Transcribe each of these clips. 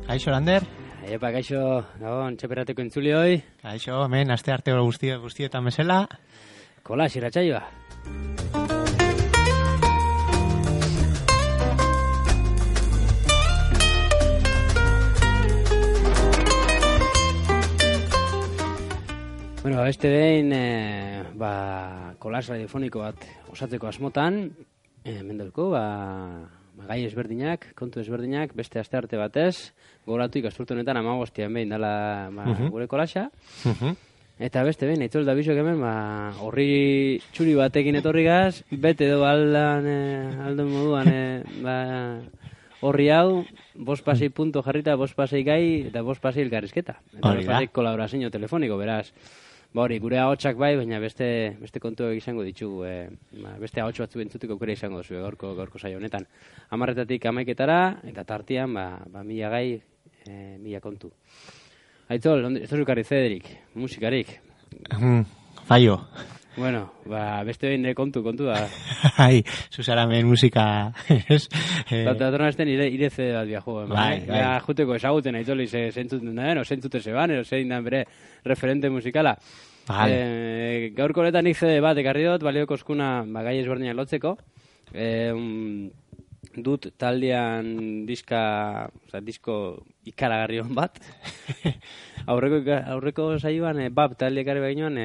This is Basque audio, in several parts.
Kaixo, Lander? Epa, kaixo, gabon, txaperrateko entzuli hoi. Kaixo, hemen, aste arte guztietan bezala. Kola, irratsaioa. Bueno, beste behin, kolas radiofoniko bat osatzeko asmotan, mendelko, gai ezberdinak, kontu ezberdinak, beste aste arte batez, gogoratu ikasturte honetan 15 behin dala gure kolasa. Eta beste behin, Aitzol Dabizok hemen, horri txuri batekin etorri gaz, bete edo aldon moduan, horri hau, 5 pasei punto jarrita, 5 pasei gai, eta 5 pasei elkarrizketa. Eta 5 pasei kolaborazio telefoniko, beraz. Hori, gure ahotsak bai, baina beste kontuak izango ditugu, beste ahots batzu entzuteko aukera izango duzu gaurko saio honetan. 10-etatik 11-etara, eta tartean, 1000 gai, 1000 kontu. Aitzol, ez duzu karri zederik, musikarik? Fallo. Bueno, beste behin kontu da. Ai, zuzaramen musika, ez? Datorna esten ire zede bat biajo. Bai. Juteko esaguten Aitzoli zentzuten den, zentzute zeban, zein den bere referente musikala. Vale. Gaurko honetan nik zede bat ekarri dut, balioko eskuna gai ezberdinak lotzeko. Dut taldean disko ikaragarri hon bat. Aurreko saioan, BAP talde ekarri baginoan,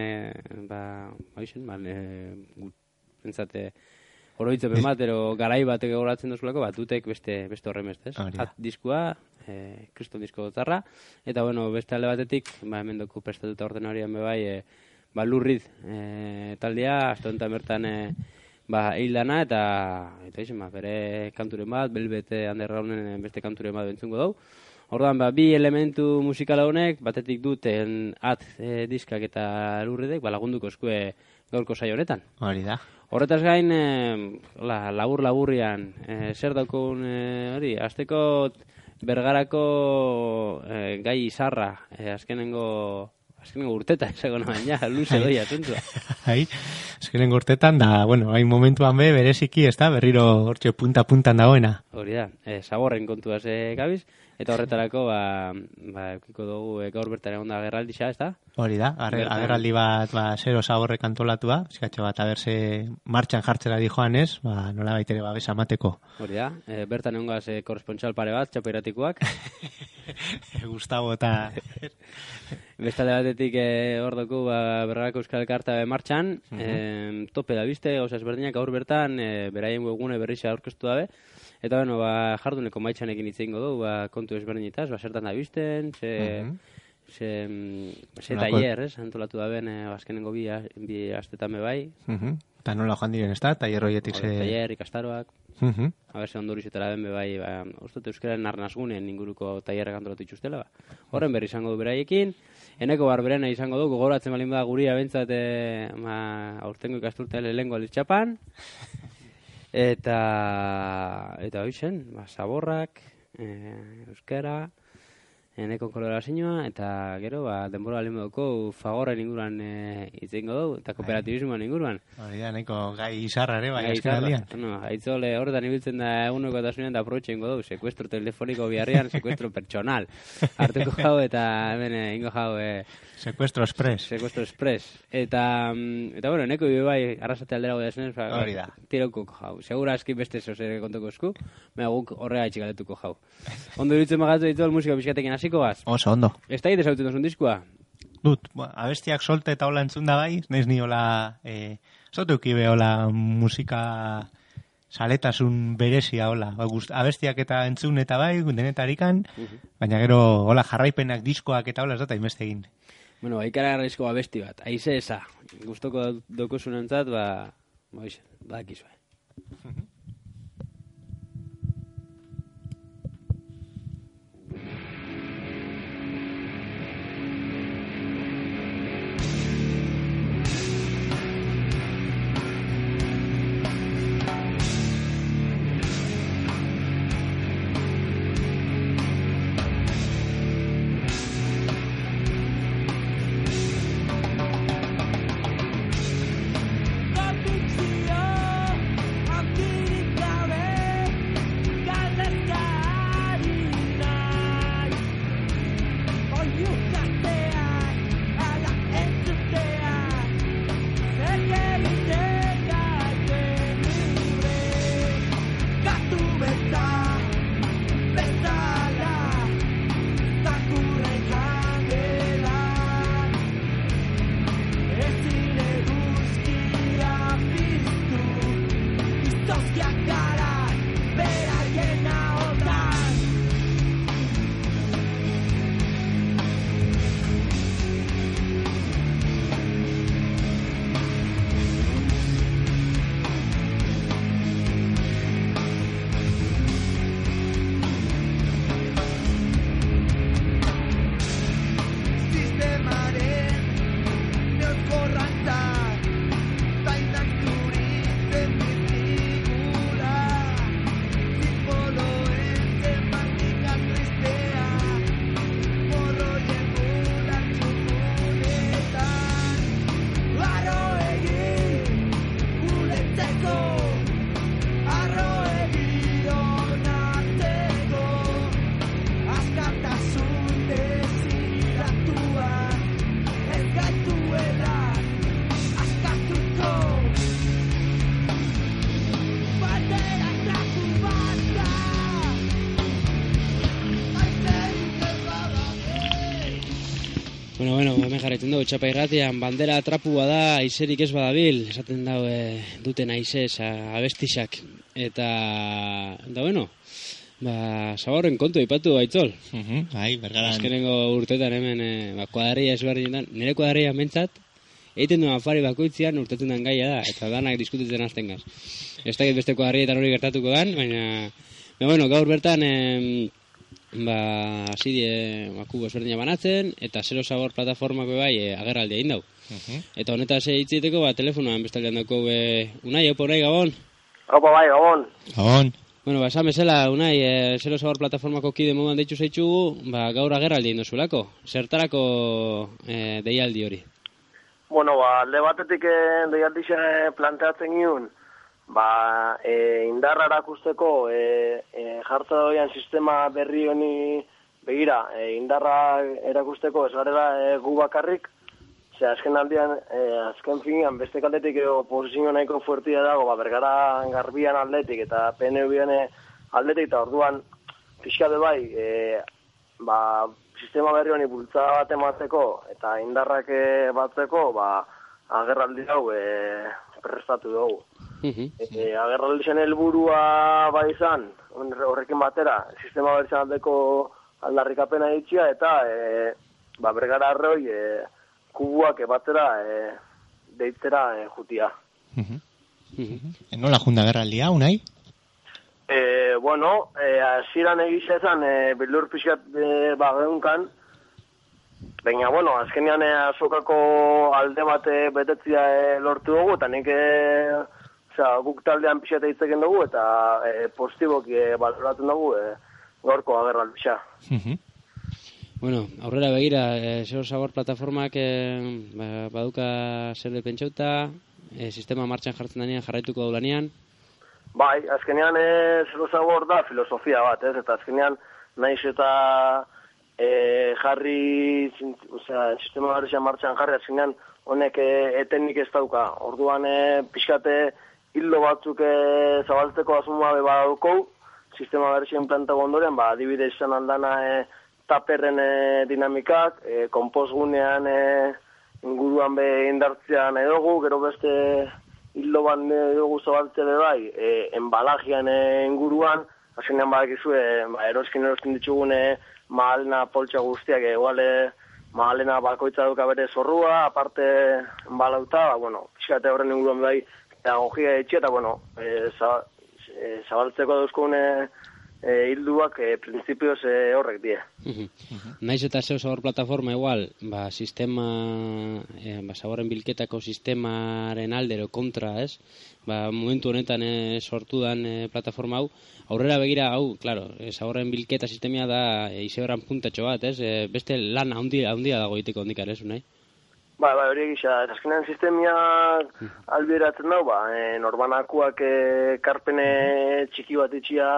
pentsate, oroitzepen bat, ero garai batek goratzen duzulako, dutek beste horren bestez. Hat diskua, kriston disko dotzarra, eta bueno, beste alde batetik, hemen doku prestatuta orden horian bebai, Lurrid taldea, asto bertan hildana, eta izan, bere kanturen bat, Belbete Undergrounden beste kanturen bat bentzungo dugu. Orduan, bi elementu musikala honek, batetik duten diskak eta Lurridek, lagunduko eskue gaurko saio honetan. Hori da. Horretaz gain, labur-laburrian, zer daukun hori, azteko Bergarako gai izarra, azkenengo urtetan, esago nahan, luze doia, zentua. Azkenengo urtetan, hain momentuan bereziki, ez da, berriro hortxe punta-puntan dagoena. Hori da, zaborren kontuaz gabiz, eta horretarako, eukiko dugu gaur bertan egon da agerraldi xa, ez da? Hori da, agerraldi bat, zero zaborrek antolatua, eskatxo bat, aberse martxan jartzera di joan ez, nola baitere babesa mateko. Hori da, bertan egon gaz korrespontxal pare bat, txapeiratikoak. Gustavo eta... Bestalde batetik hor dugu Bergarako Euskal Elkarta martxan, tope da bizte, gauza ezberdinak gaur bertan, beraien webgune berriza aurkeztu dabe, eta bueno, jarduneko maitxanekin hitz egingo dugu, kontu ezberdinetaz, zertan da bizten, ze tailer, antolatu daben, azkenengo bi astetan bebai. Eta nola joan diren, ez da? Tailer horietik ze... Tailer, ikastaroak. Haberse ondorizetara den bebai, ustot euskaren arnazgunen inguruko tailerrak antolatu itxustela. Horren berri izango du beraiekin. Eneko barberena izango du, gogoratzen balin bada guria bentsat aurtengo ikasturtean lehengo alitxapan. Eta hoizen, zaborrak, euskara, eneko kolorazioa, eta gero, denbora balin badauko Fagorren inguruan itzengo dugu, eta kooperatibismoan inguruan. Hori da, neko gai izarra ere, bai azken aldian. Aitzole horretan ibiltzen da eguneko eta zunean da aprobetxe ingo dugu, sekuestro telefoniko biharrian, sekuestro personal. Hartuko jau eta hemen ingo jau... Sekuestro express. Sekuestro express. Eta bueno, neko bai, arrasate aldera gode esenez, hori da. Tirauko jau. Segura eski beste zozere kontoko esku, mea guk horrega itxikaletuko jau. Ondo iruditzen magatu ditu musika pixkatekin hasiko gaz? Oso, ondo. Ez da egite zauten duzun diskua? Dut, abestiak solte eta hola entzun da bai, nahiz ni hola, zoteukibe hola musika saletasun berezia hola. Abestiak eta entzun eta bai, denetarikan, baina gero hola jarraipenak diskoak eta hola ez data inbeste egin. Bueno, ikaragarrizko abesti bat, aize eza, gustoko dokusunentzat, badakizue. I've been Bueno, hemen jarraitzen dugu txapa irratian, bandera trapua da, aizerik ez badabil, esaten dau duten aizez, abestisak. Eta bueno, Zaborren kontu aipatu Aitzol. Bergaran. Azkenengo urtetan hemen, kuadria ezberdinetan, nire kuadria mentzat, egiten duen afari bakoitzean urtetun den gaia da, eta danak diskutitzen azten gaz. Ez dakit beste kuadrietan hori gertatuko dan, baina, gaur bertan, hasi kubo ezberdina banatzen, eta Zero Zabor plataformako bai agerraldia egin dau. Eta honetaz hitz egiteko, telefonoan bestaldean dauko Unai, Unai, Gabon? Opa bai, Gabon. Gabon. Bueno, esan bezala, Unai, Zero Zabor plataformako kide moduan deitzu zaitxugu, gaur agerraldia egin duzulako. Zertarako deialdi hori? Bueno, alde batetik deialdi planteatzen giun, indarra erakusteko jartza doian sistema berri honi begira, indarra erakusteko ez garela gu bakarrik, azken aldean, azken finean, beste kaldetik oposizio nahiko fuertia dago, Bergara Garbian aldetik eta PNV-an aldetik, eta orduan, pixkate bai, sistema berri honi bultzada bat emateko eta indarrak batzeko, agerraldi hau prestatu dugu. Agerraldi zen helburua izan, horrekin batera, sistema berri aldeko aldarrikapena ditxia, eta Bergara arroi kubuak batera deitzera jutia. Nola junda agerraldia, Unai? Bueno, hasieran egisa ezan bildur pixkat geunkan, baina, bueno, azkenean azokako alde bat betetzia lortu dugu, eta nik guk taldean pixat egiteken dugu, eta positiboki baloratzen dugu gaurko agerraldisa. Bueno, aurrera begira, Zero Zabor plataformak baduka zer de pentsauta, sistema martxan jartzen denean jarraituko daulanean. Bai, azkenean Zero Zabor da filosofia bat, eta azkenean naiz eta jarri, sistema berria martxan jarri, azkenean honek etenik ez dauka. Orduan pixkate hildo batzuk zabaltzeko asumua badaukou, sistema berria implantago ondoren, adibide izan aldana taperren dinamikak, konpostgunean inguruan indartzea nahi dugu, gero beste hildo bat dugu zabaltzea bai, embalajian inguruan, azkenean badakizu, eroskin ditugune mahalena poltsa guztiak, eguale mahalena bakoitza duka bere zorrua, aparte embalauta, pixkate horren inguruan bai, pedagogia etxe, eta, zabaltzeko dauzkune hilduak printzipioz horrek die. Naiz eta Zero Zabor plataforma igual, sistema, Zaborren bilketako sistemaren aldero kontra, ez? Momentu honetan sortu dan plataforma hau, aurrera begira hau, claro, Zaborren bilketa sistemia da izeberan puntatxo bat, ez? Beste lan handia dago egiteko hondikar, ez, Unai? Hori egisa, azkenean sistemiak albiratzen dau, norbanakuak karpene txiki bat itxia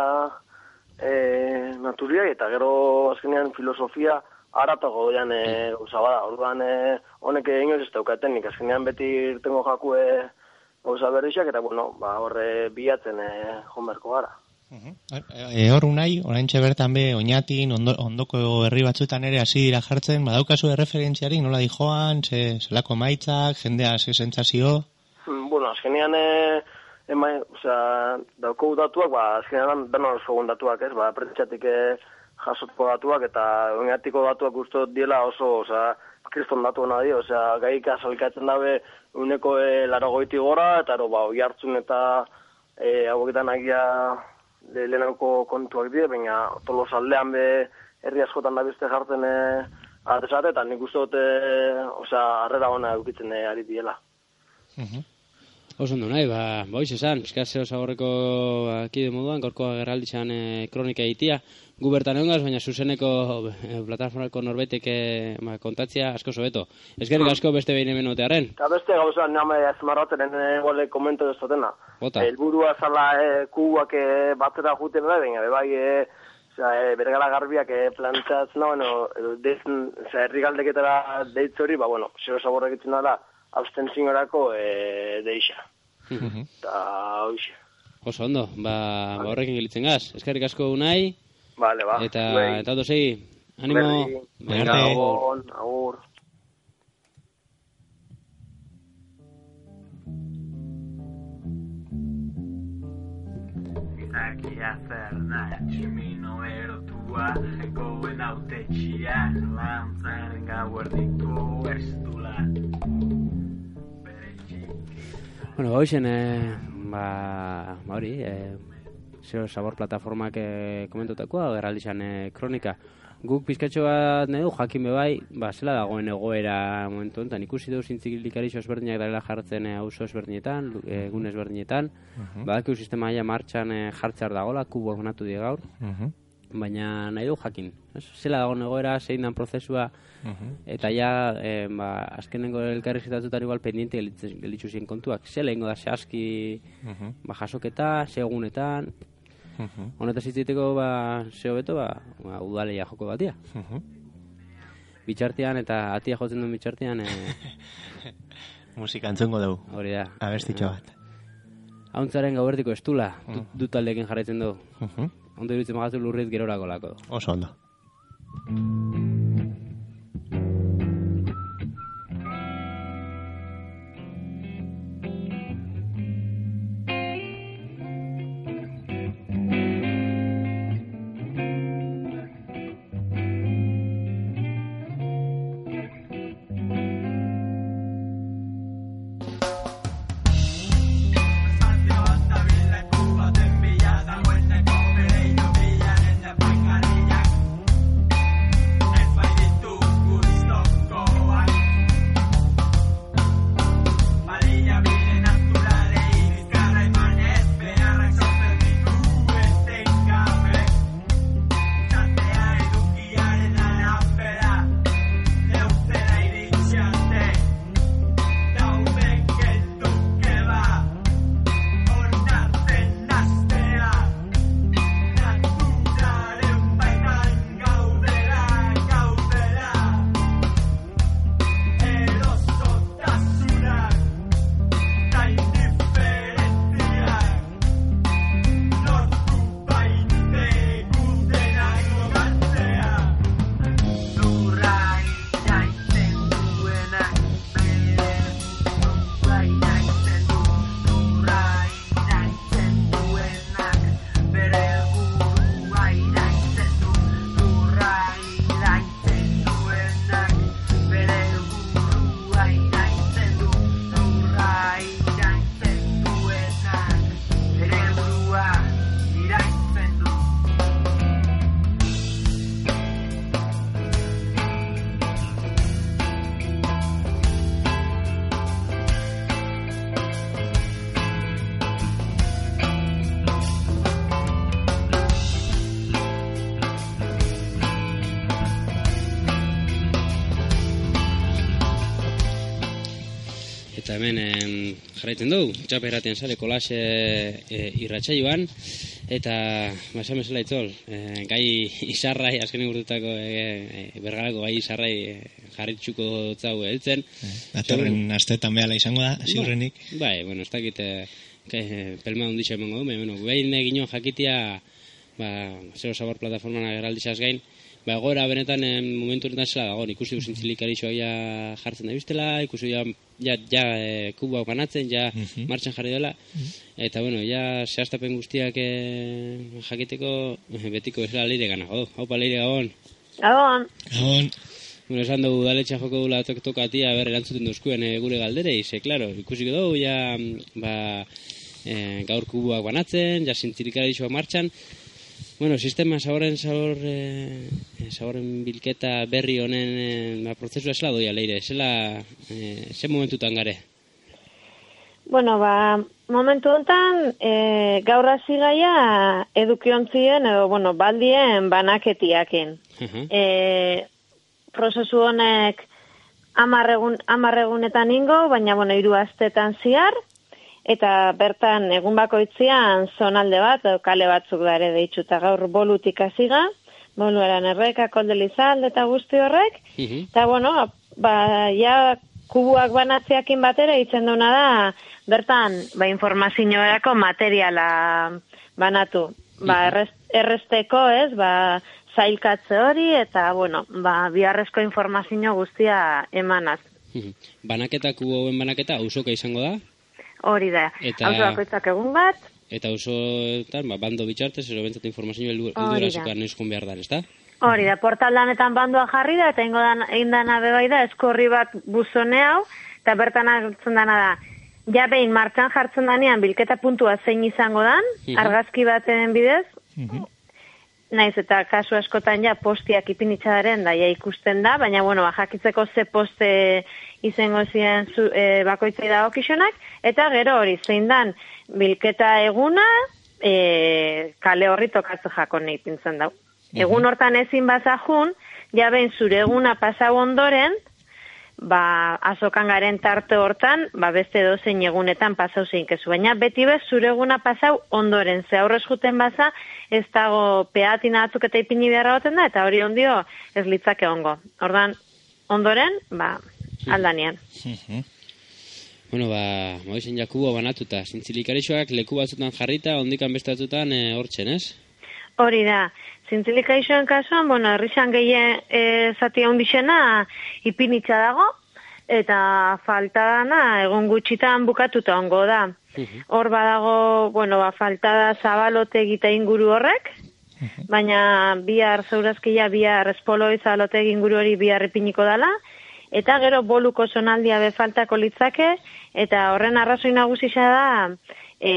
naturia, eta gero azkenean filosofia aratago doian gauza bada. Orduan honek inoiz ez daukatenik, azkenean beti irtengo jakue gauza berrizak, eta horre bilatzen jonberko gara. Hor Unai, oraintxe bertan oinatin, ondoko herri batzuetan ere hasi dira jartzen, badaukazu erreferentziarik, nola dijoan, zelako maitzak, jendea sentsazio? Azkenean dauko datuak, azkenean dena osogun datuak, ez, prentsatik jasotko datuak, eta oinatiko datuak uste diela oso, kriston datu hona dio, gaik azalikatzen dabe uneko 80 gora, eta oi hartzun eta haueketan agia lehenako kontuak die, baina tolos aldean herri askotan da beste jartzen atesate, eta nik uste dute harrera ona eukitzen ari diela. Oso ondo nahi, boiz esan, Zero Zaborreko kide moduan, gorko agerraldi zan kronika egitea. Gu bertan egon baina zuzeneko plataformako norbaitek kontatzia asko sobeto. Eskerrik asko beste behin hemen otearen. Eta beste gauza, name azmarratzen gole komento dezatena. Helburua zala kubuak batzera juten da, baina bai Bergara Garbiak plantatzen da, herri galdeketara deitz hori, Zero Zaborrek itzen dara, abstentziorako deixa. Eta hoxe. Oso ondo, horrekin gelitzen gaz. Eskerrik asko Unai. Vale, Eta ondo segi. Animo. Agur. jakia zer nahi tximino erotua goen autetxia lantzaren gauerdiko estula Bueno, hoxen, hori, Zero Sabor plataformak komentutakoa, geraldizan kronika. Guk pizkatxo bat nahi du, jakin bebai, zela dagoen egoera momentu enten. Ikusi du zintzilikarizo ezberdinak darela jartzen auzo ezberdinetan, egun ezberdinetan. Badakiu sistema ja martxan jartzear dagoela, kuboak banatu die gaur. Baina nahi du jakin. Zela dagoen egoera, zein dan prozesua, eta ja, azkenengo elkarrizketatutan igual pendiente gelitzu ziren kontuak. Zela ingo da, zehazki jasoketa, zegunetan, honetaz hitziteko zeo beto, udaleia joko batia. Bitxartean eta atia jotzen duen bitxartean... Musika entzungo dugu. Hori da. Abestitxo bat. Hauntzaren gauerdiko estula, dut taldekin jarraitzen du. Ondo iruditzen magatu lurrit gerorako lako. Oso ondo. Eta hemen jarraitzen dugu, txapa erratean sare kolase irratsaioan eta esan bezala itzol, gai izarrai, azkenik urtutako bergarako gai izarrai jarritxuko zau heltzen. Datorren astetan behala izango da, ziurrenik. Bai, bueno, ez dakit pelma onditxe emango du, behin eginon jakitia Zero Sabor plataforman ageraldizaz gain, egoera benetan momentu honetan zela dago, ikusi du zintzilikarizoa jartzen da biztela, ikusi kuboak banatzen, martxan jarri dela, eta bueno, zehaztapen guztiak jakiteko betiko bezala leire gana. Haupa leire gabon. Gabon. Gabon. Bueno, esan dugu daletxa joko dula tokatia erantzuten duzkuen gure galderei, klaro, ikusiko dugu, gaur kuboak banatzen, zintzilikarizoa martxan. Bueno, sistema saboren bilketa berri honen prozesua zela doia, leire, ze momentutan gare? Bueno, momentu honetan, gaur hasi gaia edukiontzien edo, baldien banaketiakin. Prozesu honek 10 egunetan ingo, baina, 3 astetan ziar, eta bertan egun bakoitzean zonalde bat, kale batzuk dare deitxuta gaur bolutik hasiga, bolueran erreka, koldelizalde eta guzti horrek, eta kubuak banatziakin batera itzen duna da, bertan informazioerako materiala banatu, erresteko zailkatze hori, eta biharrezko informazio guztia emanaz. Banaketa, kubo hauen banaketa, auzoka izango da? Hori da, auzo bakoitzak egun bat, Eta osoetan, bando bitxartez, ero bentzat informazio heldurazikoan euskun behar da, ezta? Hori da, portal danetan bandoa jarri da, eta egin dana bebai da, eskorri bat buzone hau, eta bertan agertzen dana da. Ja behin martxan jartzen danean bilketa puntua zein izango dan, argazki baten bidez, naiz eta kasu askotan ja postiak ipinitxadaren da ja ikusten da, baina bueno, jakitzeko ze poste izango ziren bakoitzei da okixonak, eta gero hori zein dan bilketa eguna kale horri tokatze jako nahi pintzen dau. Egun hortan ezin bazajun, ja behin zure eguna pasau ondoren, azokan garen tarte hortan, beste dozein egunetan pasau zeinkezu. Baina beti bez zure eguna pasau ondoren, ze aurrez juten baza, ez dago peatina batzuk eta ipini beharra goten da, eta hori ondio ez litzake ongo. Ordan ondoren, aldanean. Bueno, moizen Jakubo banatuta, zintzilikarixoak leku batzutan jarrita, ondikan beste batzutan hortzen, ez? Hori da, zintzilikaixoen kasuan, herrixan gehien zati handixena ipinitza dago, eta falta dana egon gutxitan bukatuta ongo da. Hor badago, falta da Zabalote egita inguru horrek, baina bihar zeurazkia, bihar espoloi Zabalote inguru hori bihar ipiniko dala, eta gero boluko zonaldia befaltako litzake, eta horren arrazoi nagusisa da,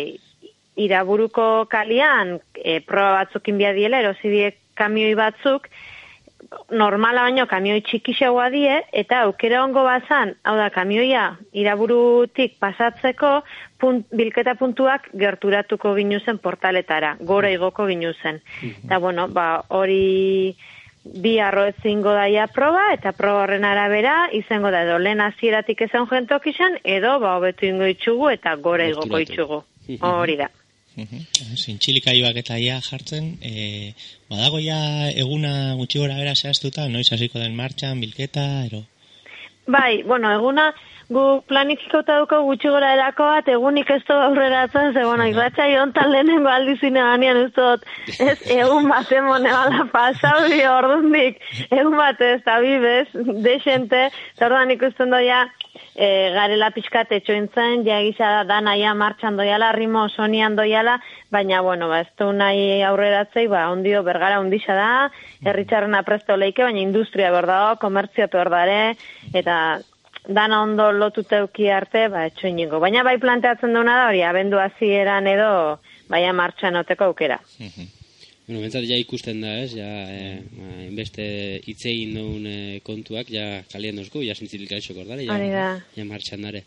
Iraburuko kalian proba batzukin biadiela, erozidiek kamioi batzuk, normala baino kamioi txikixagoa die, eta aukera ongo bazan, hau da, kamioia Iraburutik pasatzeko bilketa puntuak gerturatuko ginuzen portaletara, gora igoko ginuzen. Eta hori bi arroetzingo daia proba, eta proba horren arabera, izango da edo lehen hasieratik ezan jentok izan, edo hobetu ingo itxugu eta gora igoko itxugu. Hori da. Zintxilikaioak eta ia jartzen, badago ja eguna gutxi gora bera zehaztuta, noiz hasiko den martxan, bilketa, ero? Bai, eguna gu planifikauta duko gutxi gora erako bat, egunik ez du aurreratzen, ze, irratxa jontan lehenengo aldizine banean ez dut, ez egun bat emone bala pasau, ordundik, egun bat ez da bibez, desente, eta orduan ikusten doia, garela pixkat etxointzen, ja egisa da danaia martxan doiala, rimo sonian doiala, baina, ez du nahi aurreratzei, ondio bergara ondisa da, herritxarren apresto leike, baina industria berdago, komertzio perdare, eta dana ondo lotuteuki arte, etxoiniko. Baina bai planteatzen duena da hori, abendu hasieran edo, baina martxan oteko aukera. Bentsat ja ikusten da, ez? Inbeste itzegin duen kontuak, ja kalien dozku, ja zintzilikaixok ordare, ja martxan dare.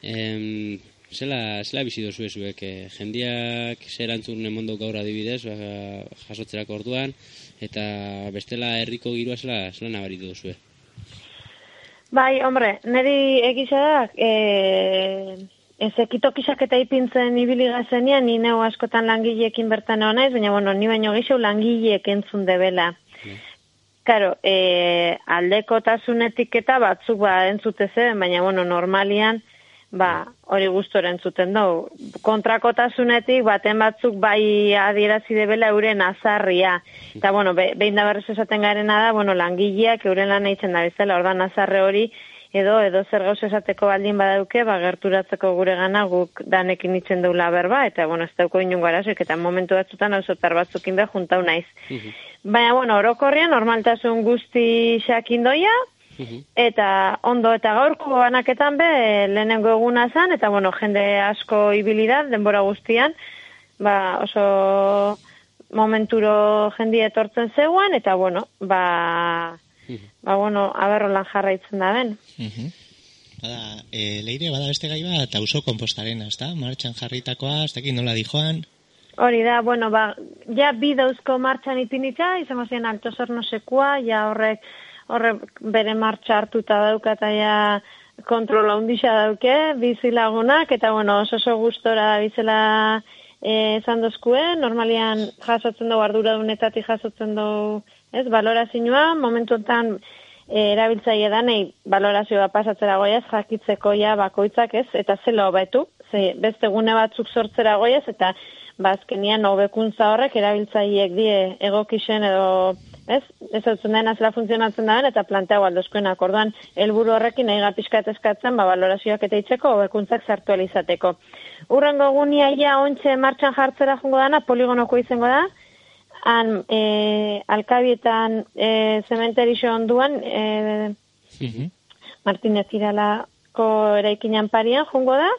Zela bizi dozu ezuek, jendiak zerantzun emondo gaur adibidez, jasotzerako orduan, eta bestela herriko girua zela nabaritu dozue. Bai, hombre, niri egisa da, ekitokizak eta ipintzen ibili gazenean, ni neu askotan langileekin bertan egon naiz, baina, ni baino gehiago langileek entzun debela. Karo, aldekotasunetik eta batzuk entzute zen, baina, normalian, hori gustora entzuten dugu. Kontrakotasunetik, baten batzuk bai adierazi debela euren azarria. Eta, behin da berrez esaten garena da, langileak euren lan eitzen da bizela, ordan azarre hori, edo zer gauz esateko baldin badauke, gerturatzeko gure gana guk danekin itzen deula berba, eta, ez dauko inungo arazoik, eta momentu batzutan auzotar batzukin behar juntau naiz. Baina, orokorrian, normaltasun guzti xakin doia, eta ondo eta gaurko banaketan lehenengo eguna zan, eta, jende asko ibilidad, denbora guztian, oso momenturo jendi etortzen zegoen, eta, aberrolan jarraitzen da ben. Leire, bada beste gai bat, auzo kompostaren, ezta? Martxan jarritakoa, ez dakit nola dijoan? Hori da, ja bi dauzko martxan ipinitza, izango ziren Alto Zornosekoa, ja horrek bere martxa hartuta dauka, eta ja kontrola hundisa dauke, bizilagunak, eta oso gustora bizela esan dozkue, normalian jasotzen dugu arduradunetatik jasotzen dugu, balorazioa, momentu enten erabiltzaile danei balorazioa pasatzera goiaz, jakitzeko bakoitzak eta zela hobetu, beste gune batzuk sortzera goiaz, eta azkenian hobekuntza horrek erabiltzaileek die egokixen edo ez hautzen dena zela funtzionatzen da eta planteago aldozkoenak. Orduan, helburu horrekin nahi pixkat eskatzen, balorazioak eta itzeko, hobekuntzak sartu alizateko. Urrengo egunia ja ontxe martxan jartzera jongo dana, poligonoko izango da, han Alkabietan zementerixo onduan, Martinez Iralako eraikinan parian jongo da,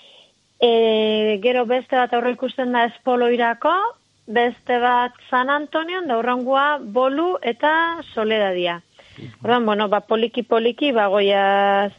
gero beste bat aurre ikusten da Espoloirako, beste bat San Antonion, da urrengua Bolu eta Soledadia. Orduan, bueno, poliki-poliki, goiaz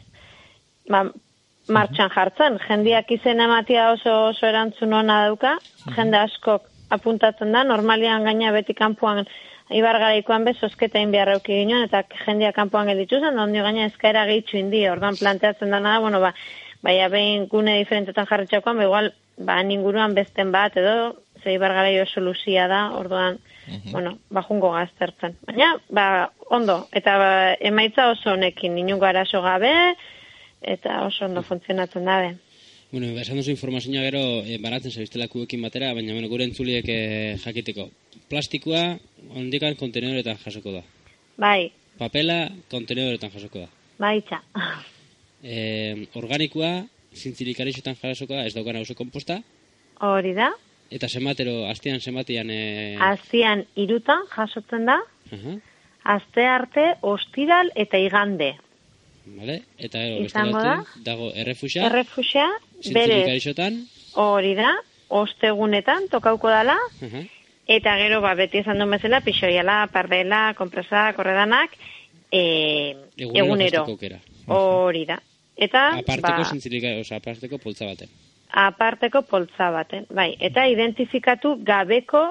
martxan jartzen. Jendiak izen ematia oso erantzun ona dauka, jende askok apuntatzen da, normalian gaina beti kanpoan Ibargaraikoan bez, osketa inbiarra euki ginoen, eta jendiak kanpoan gelditu zen, ondio gaina eskaera gehitzu indi, orduan planteatzen dana da, bueno, baina behin gune diferentetan jarritxakoan, igual, ninguruan besten bat, edo, ze Ibargaraio soluzia da, orduan, bueno, jungo gaztertzen. Baina, ondo, eta emaitza oso honekin, inungo arazo gabe, eta oso ondo funtzionatzen dabe. Bueno, esan duzu informazioa gero baratzen zabiztelakuekin batera, baina gure entzuliek jakiteko. Plastikoa, ondikan kontenedoretan jasoko da. Bai. Papela, kontenedoretan jasoko da. Bai, txa. Organikoa, zintzilikarizotan jasoko da, ez daukana oso komposta. Hori da. Eta zenbatero, astean zenbatian... Astean 3 jasotzen da. Aste arte, ostiral eta igande. Vale, eta izango da, dago errefuxa, zintzilikarizotan, hori da, ostegunetan tokauko dala, eta gero beti esan duen bezala, pixoiala, pardela, kompresa, korredanak, egunero, hori da. Eta, aparteko poltza baten. Aparteko poltza baten, bai, eta identifikatu gabeko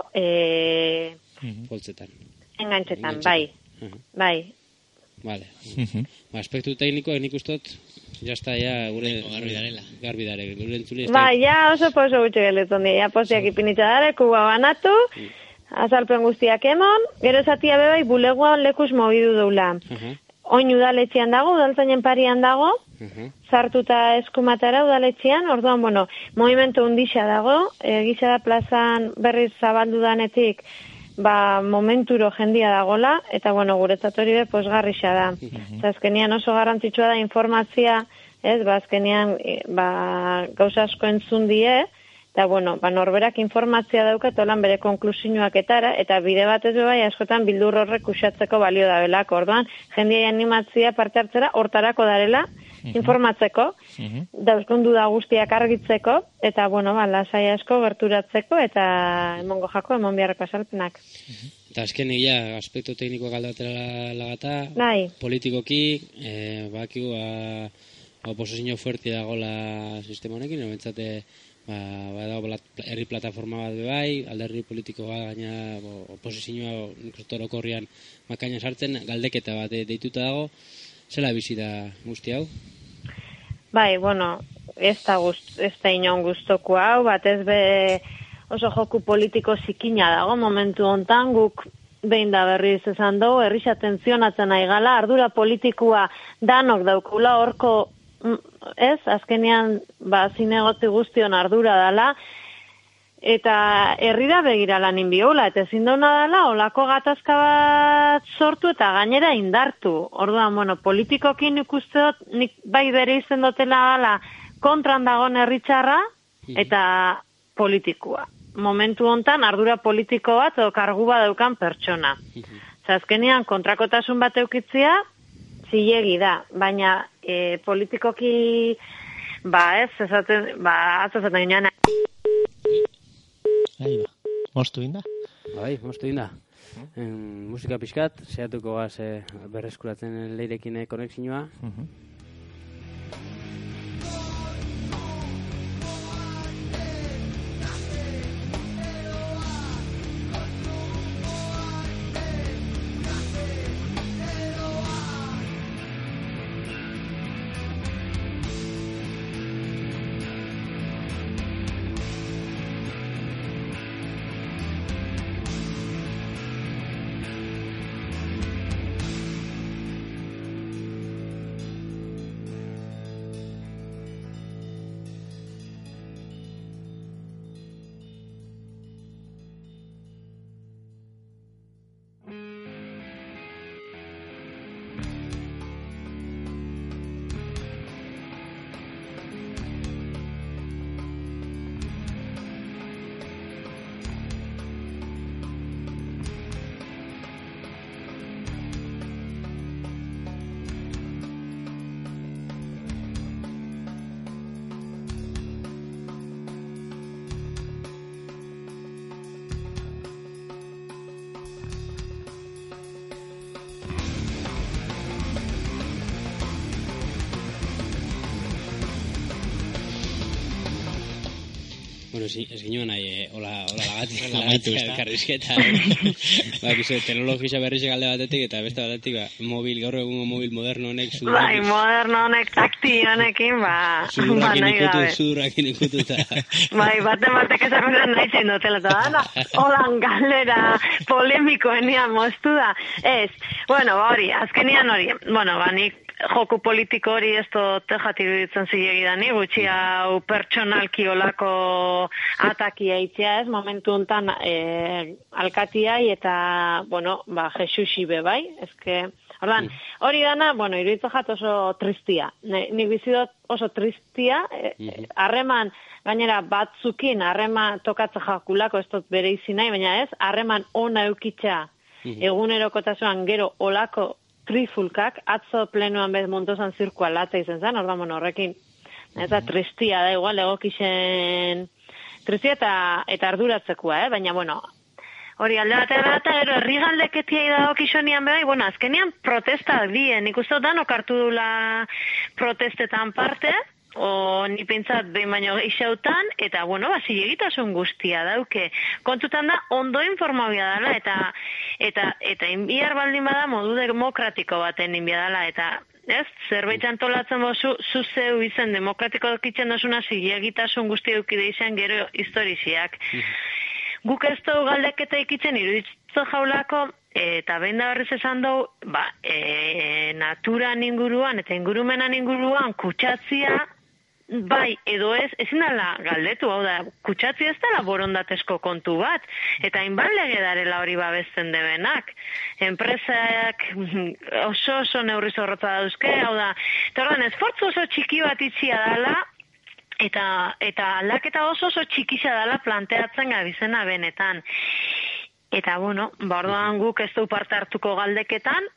poltzetan. Engantzetan, bai. Vale. Aspektu teknikoak nik ustot, jazta, gure... Garbi dare, gure entzuli... oso poso gutxe geletzen dira, poziak ipinitza dara, kuba banatu, azalpen guztiak emon, gero esatia bebai, bulegoan lekuz mobidu doula. Oin udaletxean dago, udaltzainen parian dago, sartuta eskumatara udaletxean, orduan, bueno, movimentu undixa dago, gisa da plazan berriz zabaldu danetik, momenturo jendia dagola, eta bueno, guretzat hori be posgarrixa da. Azkenian oso garrantzitsua da informazia, azkenian gauza asko entzun die, eta bueno, norberak informazia dauka, tolan bere konklusioak eta bide batez bai askotan bildur horrek usatzeko balio da belako. Orduan, jendia animatzia parte hartzera, hortarako darela, informatzeko, dauzkundu da guztiak argitzeko, eta, bueno, lasai asko gerturatzeko, eta emongo jako, emon biharreko asalpenak. Eta azken aspektu teknikoak aldatera lagata, politikoki, bakiu, oposizio fuerte dagoela sistema honekin, bentsate, herri plataforma bat bebai, alderri politikoa gaina oposizioa orokorrian makaina sartzen, galdeketa bat deituta dago, zela bizi da guzti hau? Bai, bueno, ez da inon guztoko hau, batez be oso joku politiko zikina dago momentu hontan, guk behin da berriz esan dugu, herrixa tentzionatzen nahi gala, ardura politikoa danok daukula horko, azkenean zinegotzi guztion ardura dala, eta herrira begira lanin biola, eta ezin dauna dela, olako gatazka bat sortu eta gainera indartu. Orduan, bueno, politikokin ikusteot, nik bai bere izen dutela dela kontran dagoen herritxarra eta politikua. Momentu hontan, ardura politiko bat edo kargu bat daukan pertsona. Azkenean, kontrakotasun bat eukitzia, zilegi da, baina politikoki, atzatzen da Mostu inda? Bai, mostu inda. Musika pixkat, sehatuko gaz berreskuratzen leirekin konexioa. Bueno, ez ginoen nahi, hola lagatik, Lamaitu, ezta? karrizketa. Kizu, teknologia berriz alde batetik, eta beste batetik, gaur egungo mobil moderno honek, Bai, moderno honek, takti honekin, sudurrakin ikutu, eta... Bai, batek ezagutzen nahi zen dutela, eta dana, holan galera polemikoenian moztu da. Ez, bueno, azkenian hori, bueno, nik joku politiko hori ez tejati duditzen zilegidani, gutxi hau pertsonalki olako atakia itzea ez, momentu hontan alkatiai eta, bueno, Jesusi be bai, ezke, ordan, hori dana, bueno, iruditzen jat oso tristia, nik bizidot oso tristia, harreman, gainera batzukin, harreman tokatza jakulako, ez dut bere izi nahi, baina ez, harreman ona eukitza, egunerokotasuan gero olako trifulkak, atzo plenoan bez montozan zirkua lata izen zen, ordan, horrekin, eta tristia da, igual, egokixen tristia eta arduratzekoa, baina, bueno, hori alde batera eta gero herrigaldeketia idagokixonian behar, bueno, azkenian protesta bien, ikusten danok hartu dula protestetan parte, o ni pentsat behin baino geixautan, eta, bueno, zilegitasun guztia dauke. Kontutan da, ondo informabia dela, eta inbiar baldin bada modu demokratiko baten inbia dela, eta ez, zerbait antolatzen bozu, zuzeu izen demokratiko dukitzen dozuna zilegitasun guztia dukide izan gero historiziak. Guk ez dugu galdeketa ikitzen iruditzo jaulako, eta behin da berriz esan dugu, naturan inguruan eta ingurumenan inguruan kutsatzia, bai, edo ezin dela galdetu, hau da, kutsatzi ez dela borondatezko kontu bat, eta hainbat lege darela hori babesten debenak. Enpresak oso neurri zorrotza dauzke, hau da, eta ordan, esfortzu oso txiki bat itxia dela, eta aldaketa oso txikisa dela planteatzen gabizena benetan. Eta, bueno, orduan guk ez du parte hartuko galdeketan,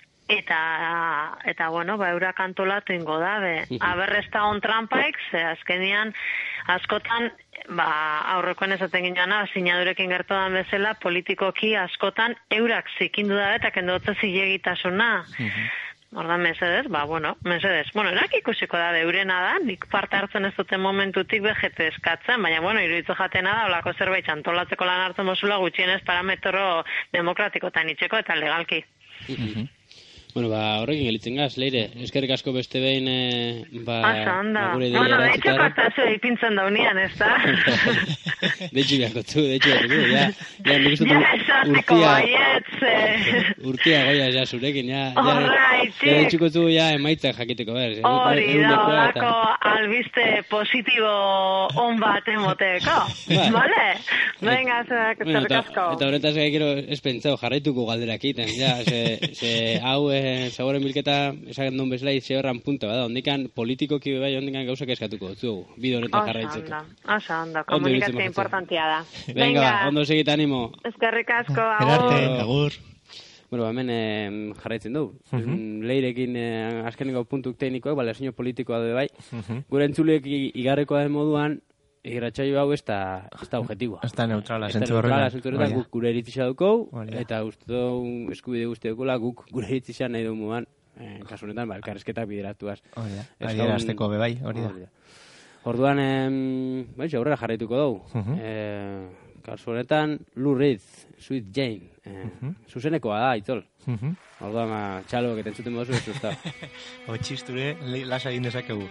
eta bueno, eurak antolatu ingo da, aberrezta on trampaik, ze azkenian askotan, aurrekoen esaten gineana, sinadurekin gertodan bezala, politikoki askotan eurak zikindu da, eta kendotze zilegitasuna. Ordan, mesedez, mesedez. Bueno, erak ikusiko da, eurena da, nik parte hartzen ez duten momentutik bejete eskatzen, baina, bueno, iruditzu jatena da, olako zerbait antolatzeko lan hartzen bozula gutxienez parametro demokratikotan itxeko eta legalki. Bueno, horrekin gelitzen gaz, Leire, eskerrik asko beste behin, Asa, onda. Bueno, deitxo kartazu ipintzen daunian, ez da? Deitxo biakotzu, ja, nik uste esateko baietz. Urtia goia ja zurekin, ja deitxukotu emaitzak jakiteko, hori da, olako albiste positibo on bat emoteko, bale? Venga, eskerrik asko. Eta horretaz gero ez pentsau, jarraituko galderak iten, ja, ze hau zagoren bilketa esaken duen bezala zehorran punta bada, ondikan politikoki bai ondikan gauzak eskatuko dutzugu, bide honetan jarraitzeko. Oso ondo, komunikazio importantia da. Venga, ondo segit animo. Eskerrik asko, agur. Bueno, hemen jarraitzen du. Leirekin azkeneko puntuk teknikoak, balazio politikoa dut bai. Gure entzuleek igarrekoa den moduan, irratsaio hau ez da objetiboa. Ez da neutrala, zentzu horretan. Guk gure iritzisa dukau, eta uste eskubide guzti dukula, guk gure iritzisa nahi dugu muan, kasu honetan, elkarrizketak bideratuaz. Adierazteko bebai, hori da. Orduan, aurrera jarraituko dugu. Kasu honetan, Lou Reed, Sweet Jane. Zuzenekoa da, Aitzol. Orduan, txaloak eta entzuten modu ez usta. Otxisture, lasa egin dezakegu.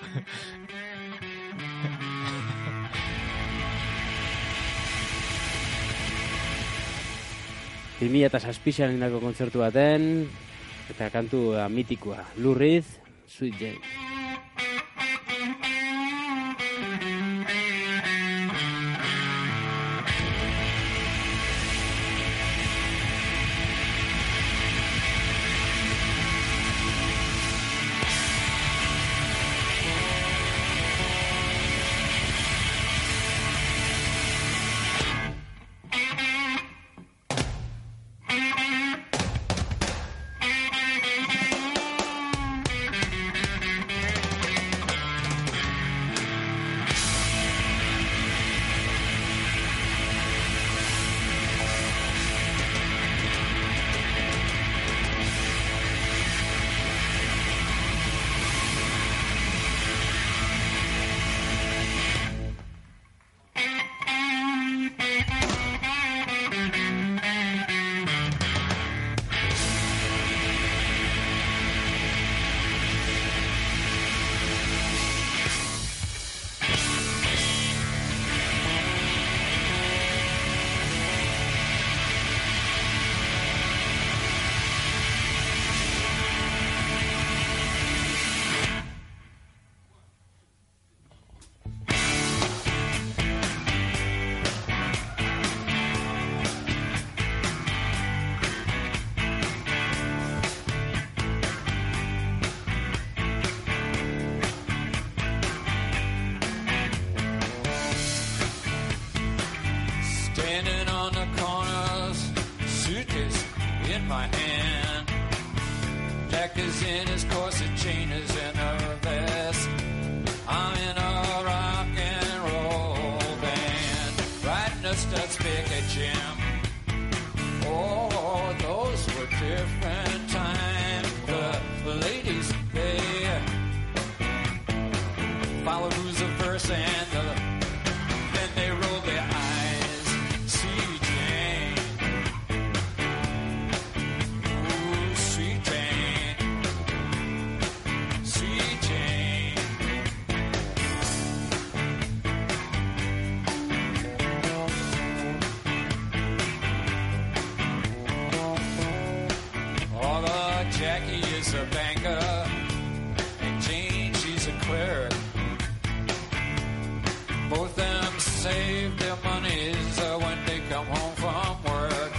2007an indako kontzertu baten, eta kantu mitikoa, Lou Reed, Sweet Jane. Neck is in his corset, chain is in her vest. I'm in a rock and roll band, riding a Studs Picket Jim. Oh, those were different times. The ladies, they followed who's the verse and then they rolled their eyes. See Jane, ooh, sweet Jane, sweet Jane. Although Jackie is a banker and Jane, she's a clerk. Both them save their monies when they come home from work.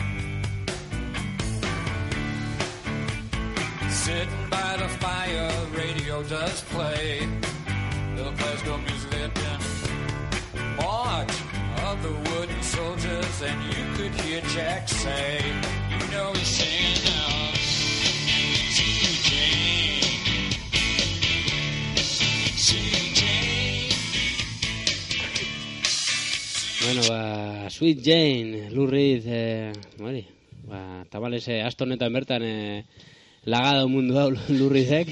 Sitting by the fire, radio does play little classical music that been march of the wooden soldiers, and you could hear Jack say, you know he's saying now, see Jane, see Jane. Bueno, ba, Sweet Jane, Lou Reed, hori, ba, tabalez, asto honetan bertan lagado mundu hau Lou Reedek,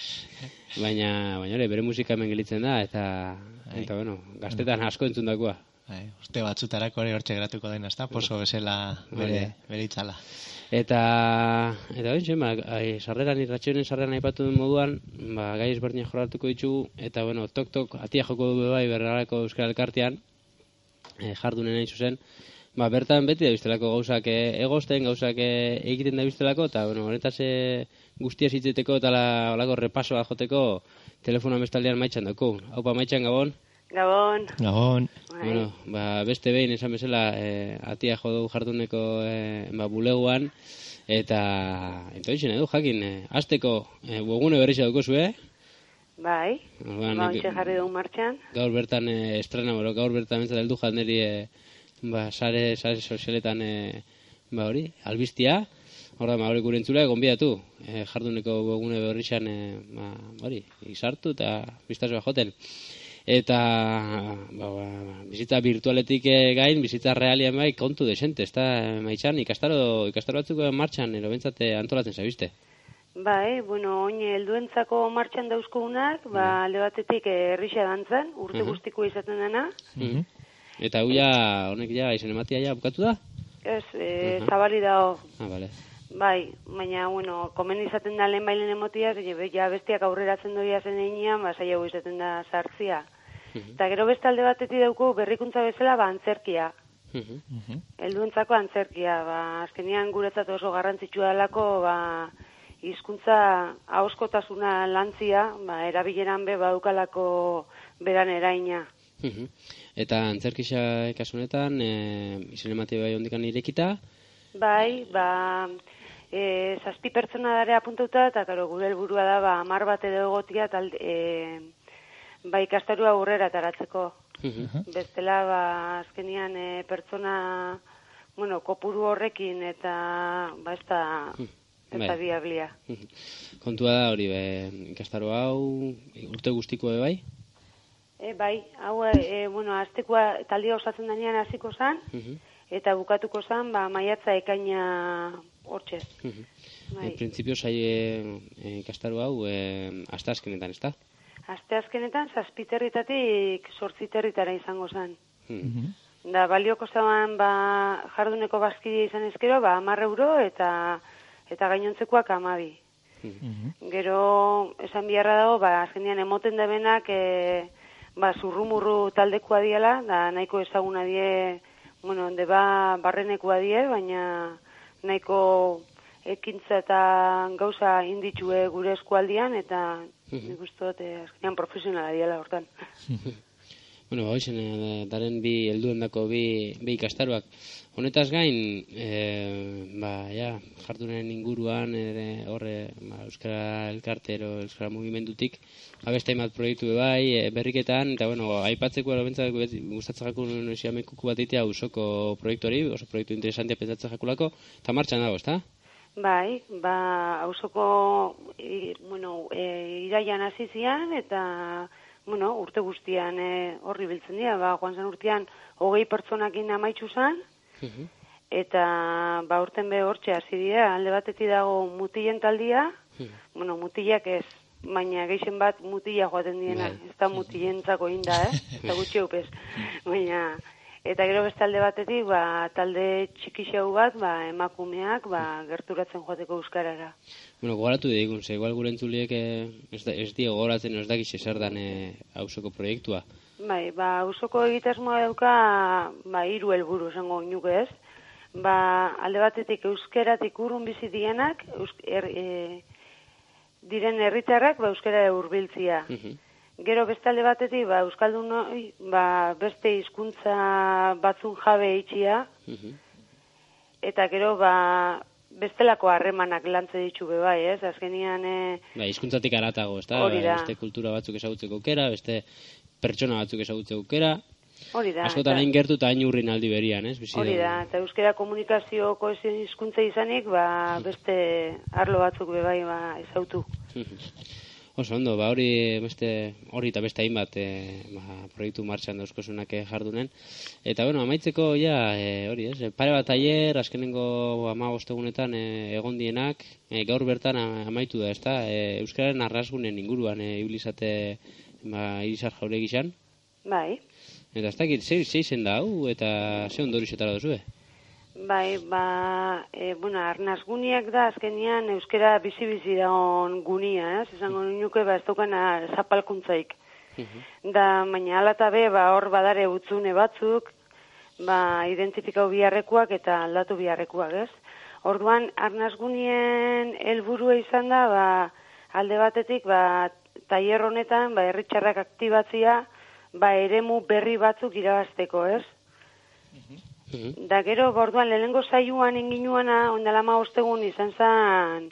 baina hori, bere musika hemen gelitzen da, eta bueno, gaztetan asko entzundakoa. Uste batzutarako hori hortxe gratuko den, ezta? Poso bezala bere itzala. Eta hori, sarreran, irratxonen sarreran aipatu den moduan, ba, gai ezberdinak jorratuko ditugu, eta bueno, tok-tok, atia joko du bai berrarako Euskal Elkartean, jardunen hain zuzen, ba, bertan beti da biztelako gauzak egosten, gauzak egiten da biztelako, eta bueno, honetaz guztia zitzeteko eta olako repasoa joteko telefonoan bestaldean maitxan dako. Haupa, maitxan, Gabon? Gabon. Gabon. Bueno, ba, beste behin esan bezala atia jodu jarduneko buleguan, eta entoitzen edu, jakin, azteko webgune berriza dukozu, Bai, ontsa jarri dugu martxan. Gaur bertan estrena, gaur bertan mentzat heldu janderi sare sozialetan hori, albistia. Horda, hori gure entzula egon bidatu, jarduneko webgune berrizan hori, izartu eta biztazua joten. Eta bizitza virtualetik gain, bizitza realian bai, kontu desente, ez da maitxan, ikastaro batzuk martxan, ero bentsate antolatzen zabizte. Bai, bueno, oin helduentzako martxan dauzkogunak, alde batetik herrixa dantzan, urte guztiko izaten dena. Eta honek ja, izan ematia ja, bukatu da? Ez, zabali dago. Bale. Bai, baina, bueno, komen izaten da lehen bailen emotiaz, ja bestiak aurreratzen doia zen einean, zaiago izaten da sartzia. Eta gero beste alde batetik dauko berrikuntza bezala, antzerkia. Helduentzako antzerkia, azkenian guretzat oso garrantzitsua delako, hizkuntza ahoskotasuna lantzia, erabileran badukalako beran eraina. Eta antzerkisa kasunetan, izan ematea bai ondikan irekita? Bai, 7 pertsona dare apuntauta, eta gure helburua da, 10 bat edo egotia, ikastarua aurrera taratzeko. Bestela, azkenian pertsona, kopuru horrekin, eta ez da biablia. Kontua da hori, ikastaro hau, urte guztiko bai? Bai, hau, aztekoa taldia osatzen denean hasiko zan, eta bukatuko zan, maiatza ekaina hortxez. Printzipio ikastaro hau, aste azkenetan, ez da? Aste azkenetan, 7 territatik 8 territara izango zan. Da, balioko zan, jarduneko bazkidea izan ezkero, 10 euro eta gainontzekoak 12. Gero, esan biharra dago, azkenean emoten debenak, zurrumurru taldekoa diela, da nahiko ezaguna die, barrenekoa die, baina nahiko ekintza eta gauza inditxue gure eskualdian, eta nik uste dut, azkenean profesionala diela hortan. Bueno, hoizen, daren bi helduendako bi ikastaroak. Honetaz gain, jardunen inguruan, Euskara Elkartero, Euskara Mugimendutik, beste hainbat proiektu berriketan, eta, aipatzeko erobentzak gustatzen jakun noiziamekuku bat itea usoko proiektu hori, oso proiektu interesantia pentsatzen jakulako, eta martxan dago, ezta? Bai, auzoko iraian hasi zian eta urte guztian horri biltzen dira, joan zen urtean 20 pertsonakin amaitzu zen, eta urten hortxe hasi dira, alde batetik dago mutilen taldia, mutilak ez, baina gehien bat mutila joaten diena, ez da mutilentzako inda, eta gutxi haupez, baina... Eta gero beste alde batetik, talde txikixau bat, emakumeak, gerturatzen joateko euskarara. Gogoratu digun, igual gure entzuliek ez die gogoratzen, ez dakiz zer dan auzoko proiektua. Bai, auzoko egitasmoa dauka, 3 helburu esango nuke ez. Alde batetik euskeratik urrun bizi dienak, diren herritarrak, euskara hurbiltzia. Gero beste alde batetik, euskaldunoi, beste hizkuntza batzun jabe itxia, eta gero, bestelako harremanak lantze ditu bai, ez? Azkenian... hizkuntzatik aratago, ez da? Beste kultura batzuk ezagutzeko aukera, beste pertsona batzuk ezagutzeko aukera. Hori da. Askotan hain gertu eta hain urrin aldi berian, ez? Hori da, eta euskera komunikazioko hizkuntza izanik, beste arlo batzuk bai ezautu. Oso ondo, hori eta beste hainbat proiektu martxan dauzkosunak jardunen. Eta, amaitzeko, hori ez, pare bat tailer, azkenengo 15 egunetan egon dienak, gaur bertan amaitu da, ez da? Euskararen arrasgunen inguruan ibilizate Irisar Jauregi izan? Bai. Eta ez dakit, zei zen da hau, eta ze ondorizetara duzue? Bai, arnazguniak da azkenian euskera bizi-bizi dagoen gunia, esango nuke, ez daukana zapalkuntzaik. Da, baina alata be, hor badare utzune batzuk, identifikau biharrekuak eta aldatu biharrekuak, ez? Orduan, arnazgunien helburua izan da, alde batetik, tailer honetan, herritxarrak aktibatzia, eremu berri batzuk irabazteko, ez? Da gero, orduan, lehenengo saioan inginuana, ondala 15 egun izan zen,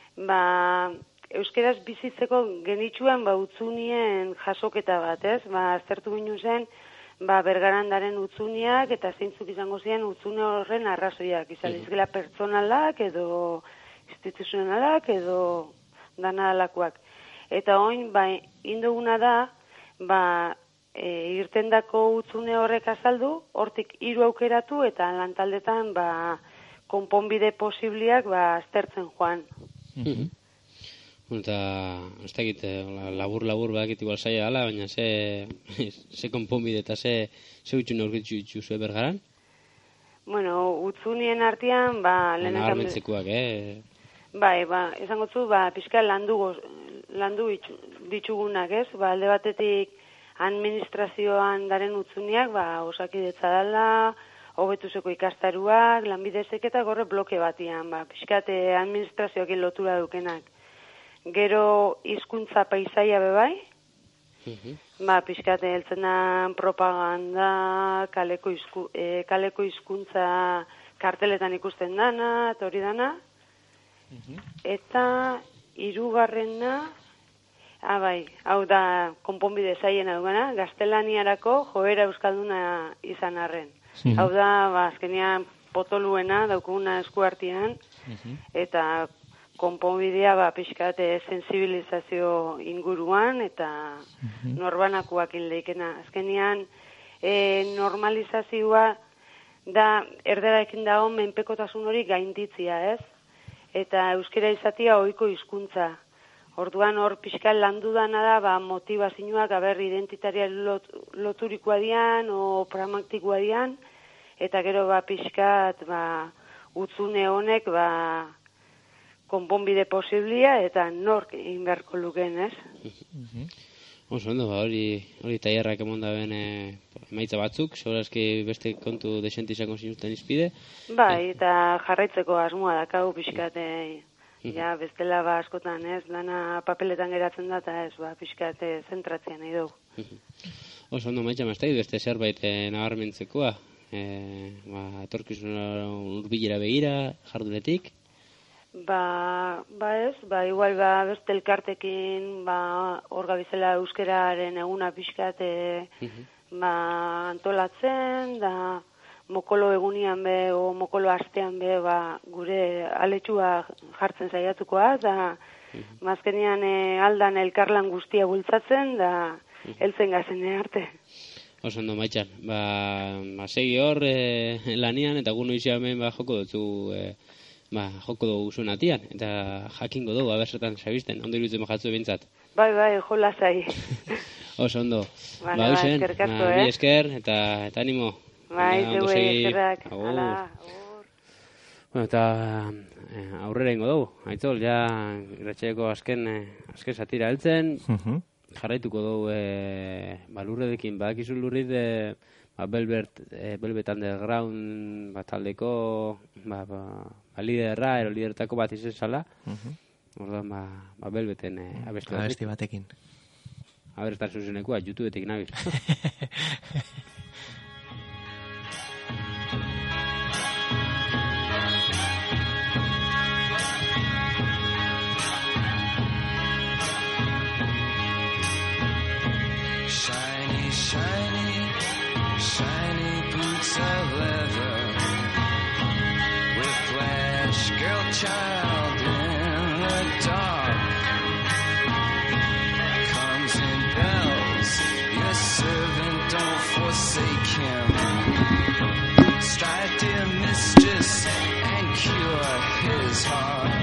euskeraz bizitzeko genitxuan, utzunien jasoketa bat, ez? Aztertu ginen zen, Bergarandaren utzuniak, eta zeintzuk izango ziren utzune horren arrazoiak, izan izgela pertsonalak, edo instituzionalak, edo danalakoak. Eta oin, induguna da, irtendako utzune horrek azaldu, hortik 3 aukeratu eta lantaldetan konponbide posibliak aztertzen joan. Eta, ez dakit, labur badakit igual zaila dala, baina ze konponbide eta ze utxune aurkitzu dituzue Bergaran? Utzunien artean, nabarmentzekuak, Bai, esango zu, pixka landu ditugunak, ez? Alde batetik administrazioan daren utzuniak, osakidetza dela, hobetuzeko ikastaruak, lanbidezek eta gorre bloke batian, pixkate administrazioakin lotura dukenak. Gero hizkuntza paisaia bebai, pixkate heltzen da propaganda, kaleko hizkuntza karteletan ikusten dana, eta hori dana, eta 3. Hau da konponbide zaiena dugana, gaztelaniarako joera euskalduna izan arren. Hau da, azkenean potoluena daukuna eskuartian, eta konponbidea pixkate sensibilizazio inguruan, eta norbanakoak inleikena. Azkenean normalizazioa da erderarekin dago menpekotasun hori gainditzia, ez? Eta euskera izatea ohiko hizkuntza. Orduan hor pixkal landu dana da, motivazioak, identitaria loturikoa dian, o pragmatikoa dian, eta gero pixkat, utzune honek, konponbide posiblia, eta nork inberko luken, ez? Oso ondo, hori tailerrak emon da ben emaitza batzuk, segurazki beste kontu desente izango zinuten izpide. Bai, eta jarraitzeko asmoa dakau pixkate... bestela askotan ez, lana papeletan geratzen da, eta ez, pixkate zentratzea nahi dugu. Oso ondo maitza maztai, beste zerbait nabarmentzekoa, etorkizun urbilera begira, jardunetik? Ez, igual beste elkartekin, hor gabizela euskeraren eguna pixkate antolatzen, da, mokolo egunian be, o mokolo astean be, ba, gure aletxua jartzen saiatukoa, da mazkenian aldan elkarlan guztia bultzatzen, da heltzen gazen arte. Oso ondo, Maitxan. Segi hor lanian, eta gu noiz hemen joko dutzu, joko dugu zuen atian, eta jakingo dugu, abersetan zabizten, ondo iruditzen jatzu bintzat. Bai, jo lasai. Oso ondo. Vale, eskerrik asko, Bi esker, eta animo. Bai, zeue, eskerrak. Bueno, eta aurrera ingo dugu. Aitzol, ja, Gretxeko azken satira heltzen, jarraituko dugu lurredekin, badakizu lurrit, Velvet Underground taldeko liderra, lidertako bat izen zala. Orduan, Velveten abesti batekin. Aberestan zuzenekua, YouTubeetik nabil. Shiny, shiny, shiny boots of leather, whiplash, girl child in the dark, comes in bells, your servant don't forsake him, strive dear mistress and cure his heart.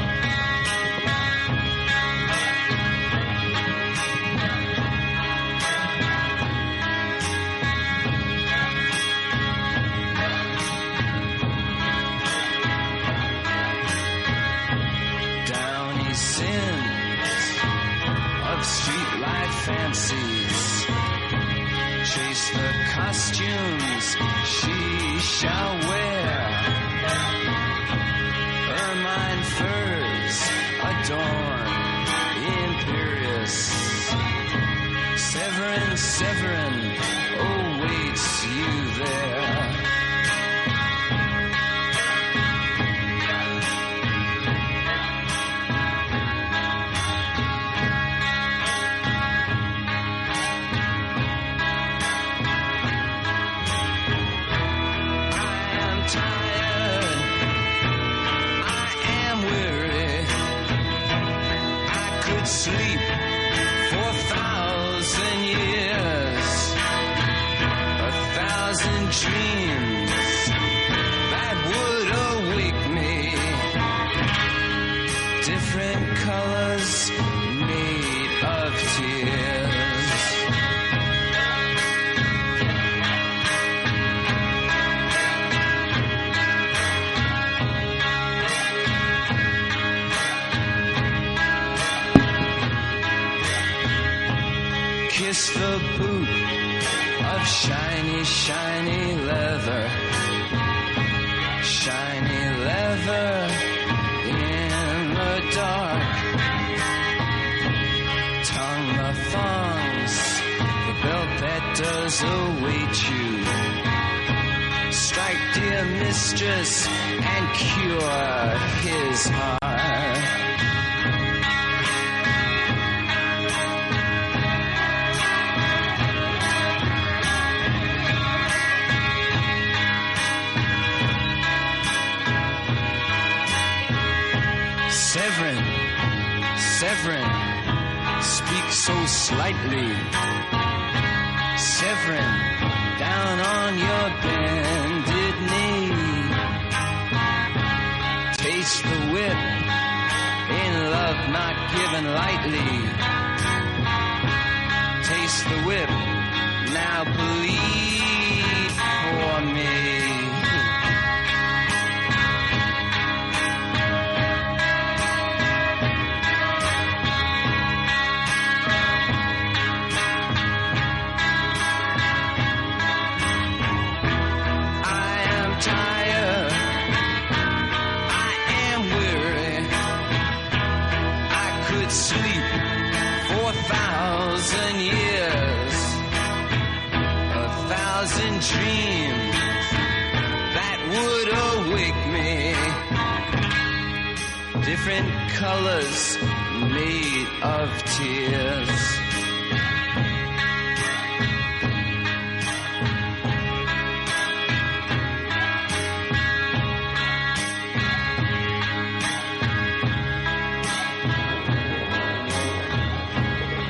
Streetlight fancies, chase the costumes she shall wear. Ermine furs adorn imperious. Severin awaits you there. Sleep for 1,000 years, 1,000 dreams that would awake me, different colors made of tears. Kiss the boot of shiny, shiny leather, shiny leather in the dark. Tongue the thongs, the belt that does await you. Strike dear mistress and cure his heart. Severin, speak so slightly. Severin, down on your bended knee. Taste the whip, in love not given lightly. Taste the whip, now plead for me. Dreams that would awake me, different colors made of tears.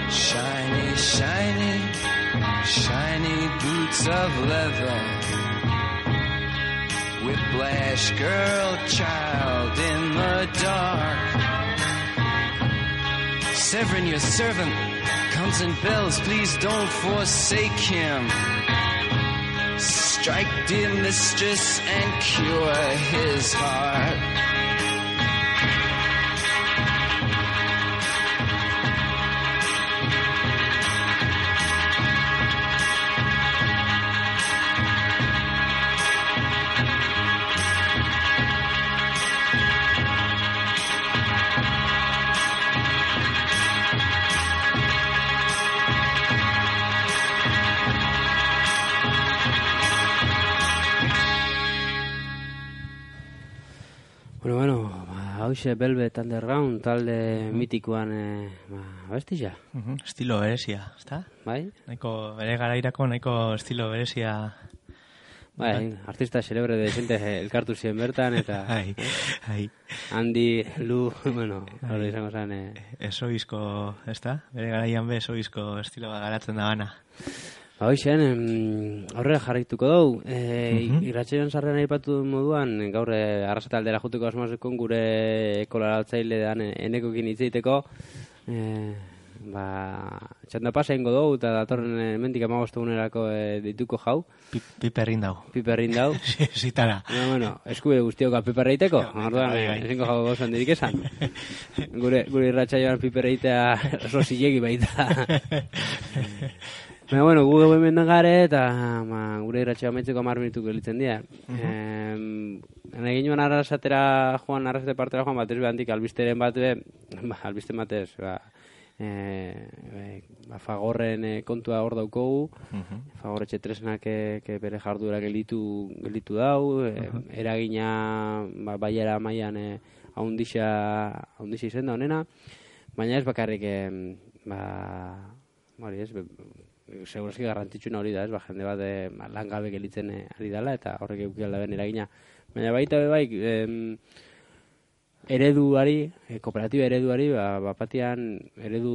Shiny, shiny, shiny boots of leather. Whiplash girl, child in the dark. Severin, your servant, comes in bells. Please don't forsake him. Strike, dear mistress, and cure his heart. Bueno, hauxe Velvet Underground talde mitikoan abestia. Estilo berezia, ezta? Bai? Nahiko, bere garairako nahiko estilo berezia. Bai, artista celebre de gente elkartu ziren bertan, eta Andy, Lou, bueno, hori izango zen. Esoizko, ezta? Bere garaian be esoizko estiloa garatzen da bana. Hoixen, aurrera jarrituko dugu. Irratxaion sarrean aipatu moduan, gaur arrasata aldera juteko asmazekon gure koloratzaile dan enekokin hitzeiteko. Txanda pasa ingo dugu, eta datorren mendik 15 egunerako dituko jau. Piperrin dau. Piperrin dau. Zitara. Bueno, eskube guztioka piperreiteko. Orduan, ezinko jau gozan dirik esan. Gure irratxaioan piperreitea oso zilegi baita. Baina, bueno, gu hemen gare eta gure irratxea amaitzeko 10 minutu gelitzen dira. Egin joan arrasatera joan, arrasate partera joan, batez behandik albisteren bat, albisten batez, Fagorren kontua hor daukogu, Fagorretxe tresnak bere jarduera gelitu dau, eragina baiera mailan haundixia izen da honena, baina ez bakarrik, hori ez, segurazki garrantzitsuna hori da, ez, jende bat langabe gelitzen ari dela, eta horrek eukialda ben eragina. Baina baita bai, ereduari, kooperatiba ereduari, bapatian eredu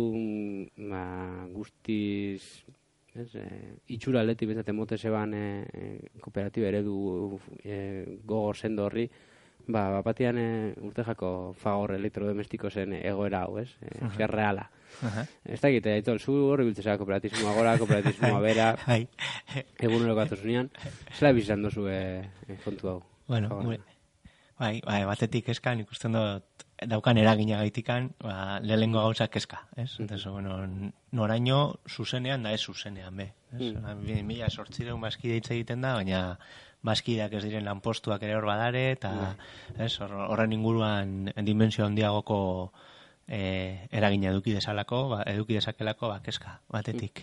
guztiz, itxura aldetik bezaten mote zeban kooperatiba eredu gogor sendo horri, bapatian urtejako Fagor elektrodomestiko zen egoera hau, ez? Gerreala. Ez da egite, aitol, zu horri biltzea kooperatismoa gora, kooperatismoa bera, egunero gatozunean. Zela bizan dozu kontu hau? Bueno, bai, batetik eskan ikusten dut daukan eragina gaitikan, lehengo gauza keska, ez? Entonces, bueno, noraino zuzenean da ez zuzenean, be. 2008 bazkide hitz egiten da, baina bazkideak ez diren lanpostuak ere hor badare, eta horren inguruan dimensio handiagoko eragina eduki dezakelako keska batetik.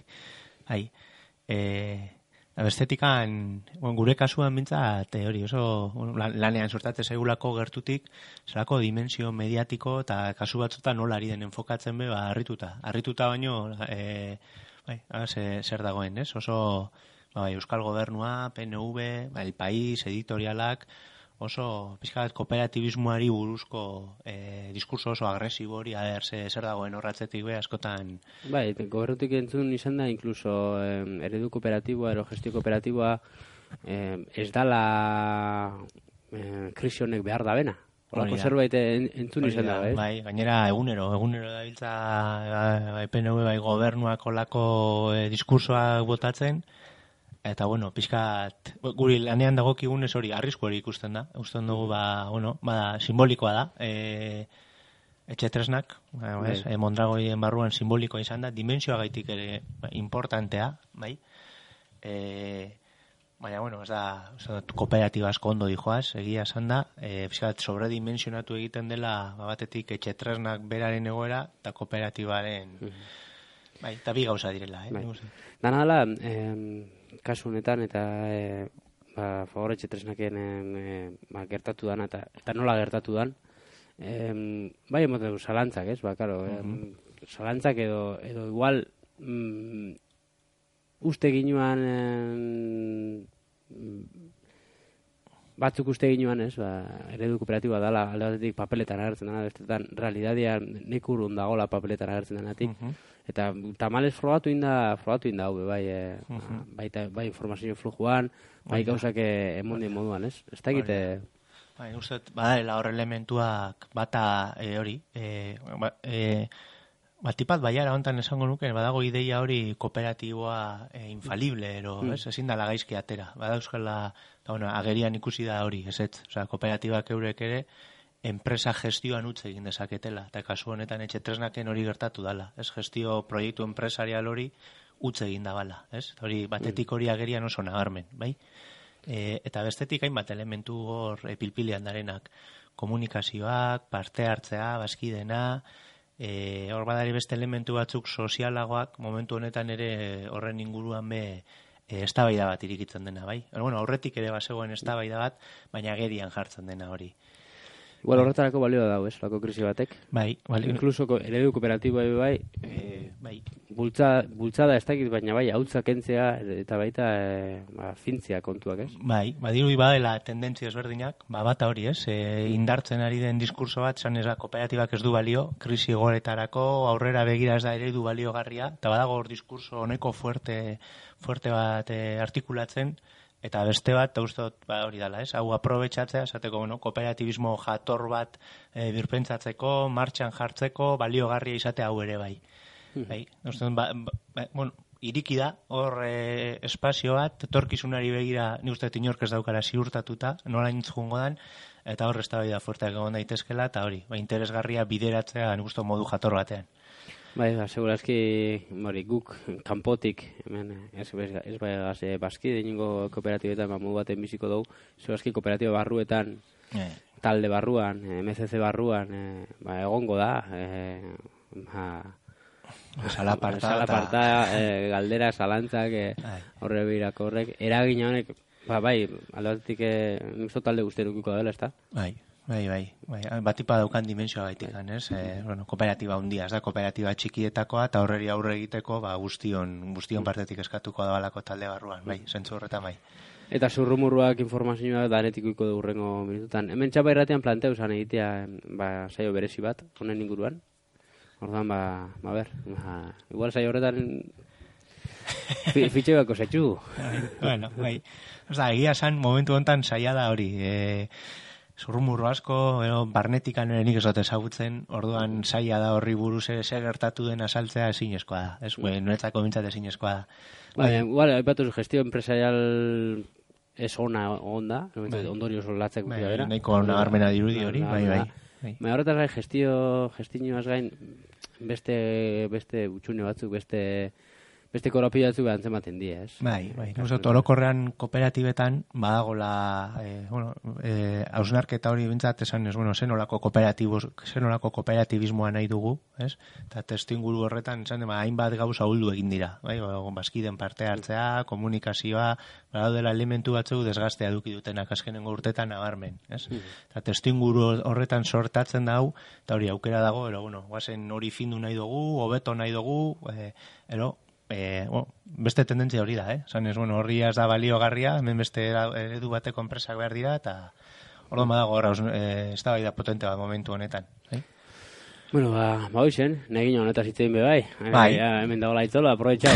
Bestetikan, gure kasuan bintzat, hori oso lanean sortatzen zaigulako gertutik, zelako dimensio mediatiko eta kasu batzutan nola ari den enfokatzen be, harrituta baino, zer dagoen, ez? Oso Euskal Gobernua, PNV, El País, editorialak, oso pixkat kooperatibismoari buruzko diskurso oso agresibo hori, zer dagoen horratzetik be, askotan. Bai, gobernutik entzun izan da, inkluso eredu kooperatiboa, gestio kooperatiboa, ez dala krisi honek behar da bena. Horako zerbait entzun izan da, ez? Bai, gainera egunero da biltza PNV bai gobernuak olako diskursoak botatzen, eta, bueno, pixkat, guri lanean dagokigun ez hori, arrisku hori ikusten da. Usten dugu, simbolikoa da. Etxe tresnak, Mondragoien barruan simbolikoa izan da, dimensioa gaitik ere importantea, bai. Baina, bueno, ez da, kooperatiba asko ondo dijoaz, egia esan da, pixkat sobredimensionatu egiten dela, batetik etxe tresnak beraren egoera, eta kooperatibaren, bai, eta bi gauza direla, Dana dela, kasu honetan, eta Fagorretxe tresnaken gertatu dan, eta nola gertatu dan, bai, emoten zalantzak, ez? Zalantzak edo igual uste ginuan batzuk uste ginoan, ez, eredu kooperatiboa dela, alde batetik papeletan agertzen dena, bestetan realitatea nik urrun dagoela papeletan agertzen denatik. Eta tamales frogatu inda hau, bai informazio flujuan, bai gauzak emondien moduan, ez? Ez da egite... Bai, uste, badala hor elementuak bata hori, batipat baiara hontan esango nuke, badago ideia hori kooperatiboa infalible, ezin dala gaizki atera. Bada euskala, agerian ikusi da hori, kooperatibak eurek ere, enpresa gestioan utze egin dezaketela, eta kasu honetan etxe tresnaken hori gertatu dala, ez? Gestio proiektu empresarial hori utze egin da bala, ez? Hori batetik hori agerian oso nabarmen, bai? Eta bestetik hainbat elementu hor pilpilean darenak, komunikazioak, parte hartzea, bazkidena, hor badari beste elementu batzuk sozialagoak, momentu honetan ere horren inguruan eztabaida bat irikitzen dena, bai? Aurretik ere bazegoen eztabaida bat, baina agerian jartzen dena hori. Igual horretarako balio da, ez, lako krisi batek. Bai, balio. Inkluso eredu kooperatiboa bai, bultzada ez dakit, baina bai, hautza kentzea eta baita fintzia kontuak, ez? Bai, badiru badela tendentzia ezberdinak, bata hori, ez? Indartzen ari den diskurso bat, esan ez da, kooperatibak ez du balio, krisi goretarako, aurrera begira ez da eredu baliogarria, eta badago hor diskurso honeko fuerte bat artikulatzen, eta beste bat, uste dut, hori dala, ez? Hau aprobetxatzea, esateko, kooperatibismo jator bat birpentsatzeko, martxan jartzeko, baliogarria izatea hau ere bai. Bai, uste dut, iriki da, hor espazio bat, etorkizunari begira, ni uste dut inork ez daukara ziurtatuta, nola jungo dan, eta hor eztabaida fuerteak egon daitezkela, eta hori, interesgarria bideratzea, nik uste modu jator batean. Bai, segurazki, guk kanpotik, hemen, ez bazkide ningo kooperatibetan, modu baten biziko dugu, segurazki kooperatiba barruetan, talde barruan, MCC barruan, egongo da, salaparta, galdera, salantzak, horre behirako horrek, eragina honek, bai, aldatik nik talde guzterukiko dela, ez da? Bai. Batipa daukan dimensioa gaitik, ez? Kooperatiba hundia, ez da, kooperatiba txikietakoa, eta horreri aurre egiteko, guztion partetik eskatuko da balako talde barruan, bai, zentzu horretan, bai. Eta zurrumurruak informazioa danetikuiko du hurrengo minututan. Hemen txapa irratean planteu zan egitea, saio berezi bat, honen inguruan. Ordan, igual saio horretan fitxe bako zetxu. Bueno, bai. Osa, egia esan momentu honetan saia da hori, zurrumurru asko, barnetikan ere nik ezote ezagutzen, orduan saia da horri buruz ere gertatu den asaltzea ezinezkoa da. Ez, noretzako bintzat ezinezkoa da. Igual, haipatu gestio empresarial ez onda, ondorio solatzeko da bera. Nahiko nabarmena dirudi hori, bai. Horretaz gain, gestinioaz gain, beste utxune batzuk, beste korapio batzuk antzematen die, ez? Bai. Orokorrean kooperatibetan badagola, hausnarketa hori bintzat esan ez, zenolako kooperatibismoa nahi dugu, ez? Eta testuinguru horretan, esan hainbat gauza ahuldu egin dira, bai? Bazkiden parte hartzea, komunikazioa, badaudela elementu batzuk desgaztea eduki dutenak azkenengo urtetan nabarmen, ez? Eta testuinguru horretan sortatzen da hau, eta hori aukera dago, guazen hori findu nahi dugu, hobeto nahi dugu, beste tendentzia hori da, horri ez da baliogarria, hemen beste eredu bateko enpresak behar dira, eta orduan badago eztabaida potente bat momentu honetan. Bueno, hoizen, negin honetaz hitzein bai. Hemen dagoela itzola, aprobetxau.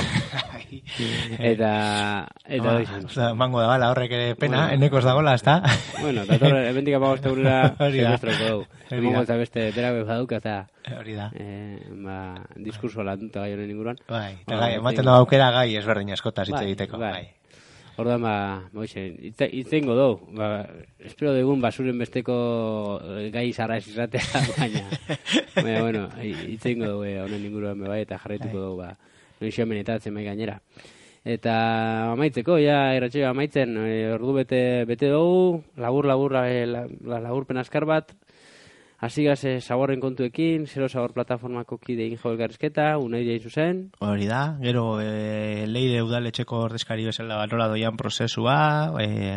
Eta hoizen. Mango da bala horrek ere pena, eneko ez dagoela, ez da? Bueno, eta torre, ebendik amagoste gurera, semestroko dugu. Emango eta beste perabe badauka, eta hori da. Diskurso lantuta gai honen inguruan. Bai, eta gai, ematen da aukera gai ezberdin askotaz hitz egiteko. Bai. Orduan, itzeingo dugu. Espero dugun basuren besteko gai zarra ez izatea, baina, itzeingo dugu honen inguruan bai, eta jarraituko dugu, noizio menetatzen bai gainera. Eta amaitzeko, irratxeo amaitzen, ordu bete dugu, laburpen askar bat, Azigaz zaborren kontuekin, Zero Zabor plataformako kide injo elkarrizketa, unai dira zuzen. Hori da, gero leire udaletxeko ordezkari bezala nola doian prozesua,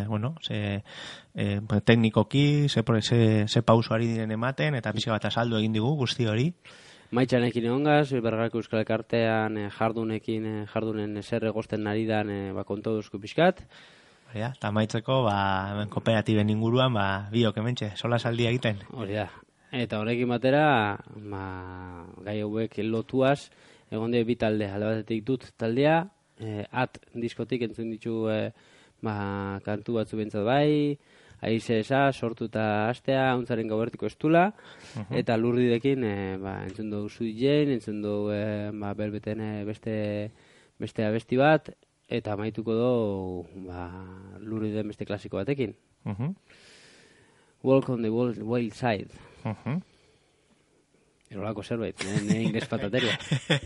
teknikoki, ze pauso ari diren ematen, eta pixka bat azaldu egin digu guzti hori. Maitxanekin egongaz, Bergarako Euskal Elkartean jardunen zer egosten nari dan konto duzku pixkat. Hori da, eta maitzeko, hemen kooperatiben inguruan, biok hementxe, sola saldia egiten. Hori da. Eta horrekin batera, gai hauek lotuaz, egon de bi talde, alde batetik dut taldea, diskotik entzun ditu kantu batzu bentsat bai, aize esa, sortu eta astea, hauntzaren gaubertiko estula, eta lurridekin entzun dugu Suijen, entzun dugu berbeten beste abesti bat, eta amaituko dugu lurriden beste klasiko batekin. Walk on the Wild Side. Erolako zerbait, ne ingles patateria.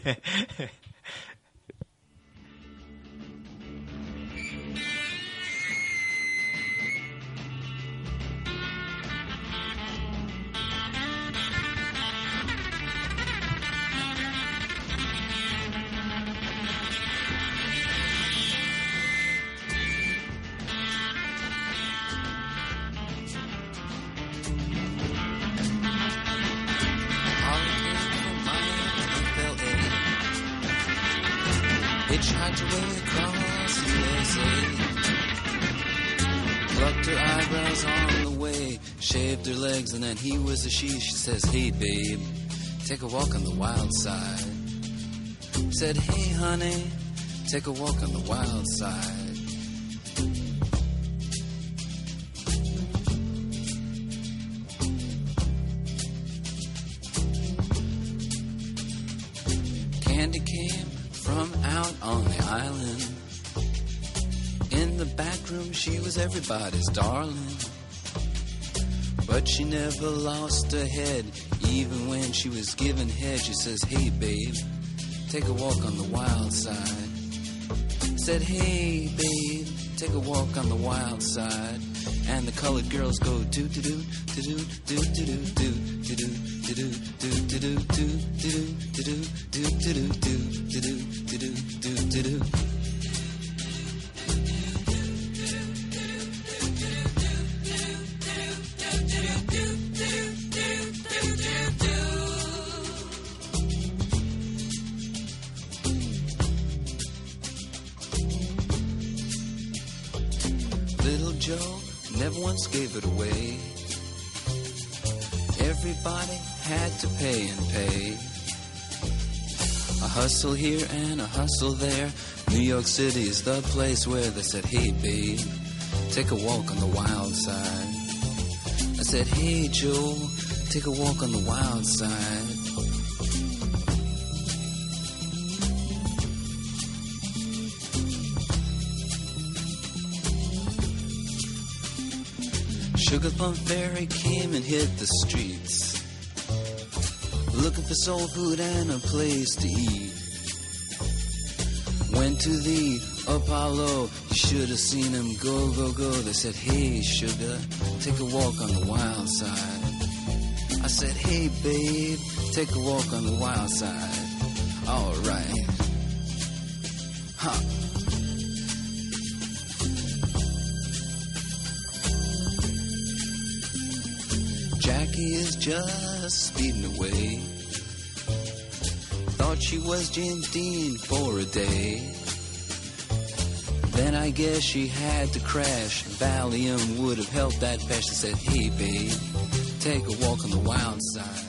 Hitchhiked away across USA, plucked her eyebrows on the way, shaved her legs, and then he was a she. She says, hey babe, take a walk on the wild side. Said, hey honey, take a walk on the wild side. Candy came from out on the island. In the back room she was everybody's darling, but she never lost her head. Even when she was given head, she says, hey babe, take a walk on the wild side. Said, hey babe, take a walk on the wild side. And the colored girls go do do do do do do do do do do do do do do do do do do. Little Joe never once gave it away. Everybody had to pay and pay. A hustle here and a hustle there. New York City is the place where they said, hey babe, take a walk on the wild side. I said, hey Joe, take a walk on the wild side. Sugar Plum Fairy came and hit the streets, looking for soul food and a place to eat. Went to the Apollo, you should have seen him go, go, go. They said, hey sugar, take a walk on the wild side. I said, hey babe, take a walk on the wild side. All right. Huh. Jackie is just speeding away. Thought she was James Dean for a day. Then I guess she had to crash. Valium would have helped that patch. She said, hey babe, take a walk on the wild side.